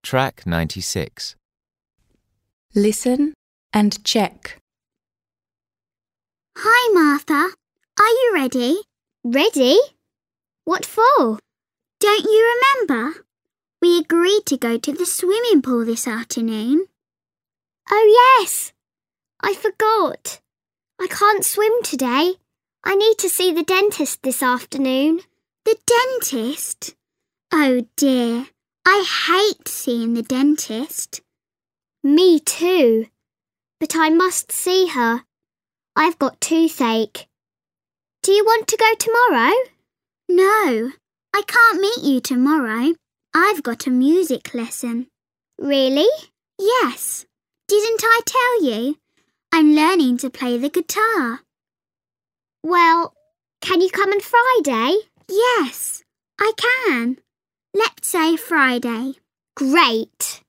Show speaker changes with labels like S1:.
S1: Track 96.
S2: Listen and check.
S3: Hi, Martha. Are you ready?
S4: Ready? What for?
S3: Don't you remember? We agreed to go to the swimming pool this afternoon.
S4: Oh, yes. I forgot. I can't swim today. I need to see the dentist this afternoon.
S3: The dentist? Oh, dear. I hate seeing the dentist.
S4: Me too. But I must see her. I've got toothache. Do you want to go tomorrow?
S3: No, I can't meet you tomorrow. I've got a music lesson.
S4: Really?
S3: Yes. Didn't I tell you? I'm learning to play the guitar.
S4: Well, can you come on Friday?
S3: Yes, I can. Let's say Friday.
S4: Great.